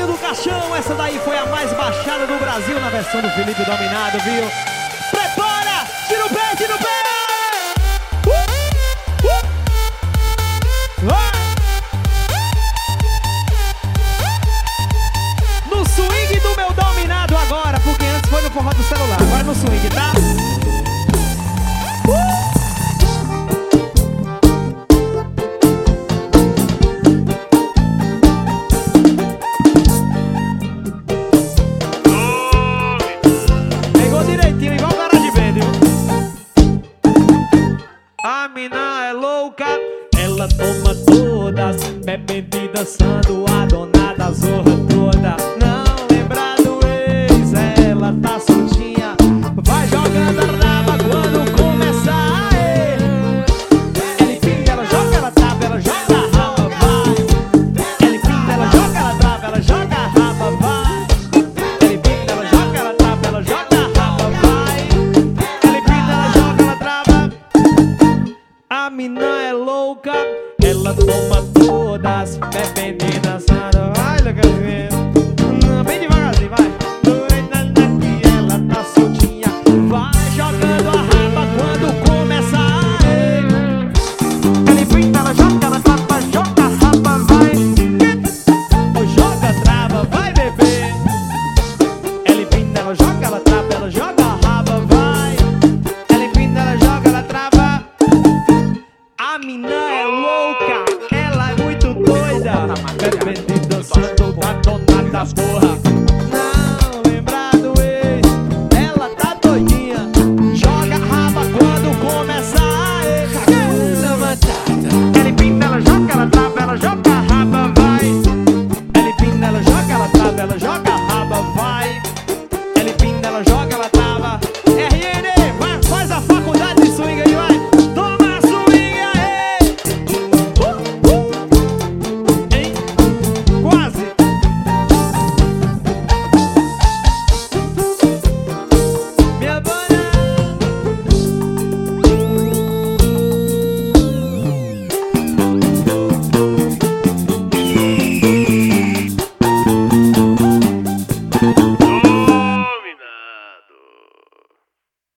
Paulinho do Caixão, essa daí foi a mais baixada do Brasil na versão do Felipe Dominado, viu? Prepara! Tira o pé, tira o pé! Vai! No swing do meu dominado agora, porque antes foi no forró do celular, agora no swing, tá? Pegou direitinho, igual cara de verde, a mina é louca, ela toma todas, bebendo e dançando, a dona da zorra toda. Não lembra do ex, ela tá soltinha, vai jogando a raba quando começar. Ela empina, ela joga, ela trava, ela joga a raba, vai. Ela empina, ela joga, ela trava, ela joga a raba, vai. Ela empina, ela joga, ela trava, ela joga a raba, vai. Ela empina, ela joga, ela trava. A mina é louca, ela toma todas, bebendo e dançando. Vai, Lucasinho, bem devagarzinho, vai. Que ela tá soltinha, vai jogando a raba quando começar. Ela empina, ela joga, ela trava, joga a raba, vai. Joga, trava, vai, bebê. Ela empina, ela joga, ela trava, ela joga a raba, vai. Ela empina, ela joga, ela trava. A mina é louca, ela é muito doida, bebendo e dançando, da dona da porra.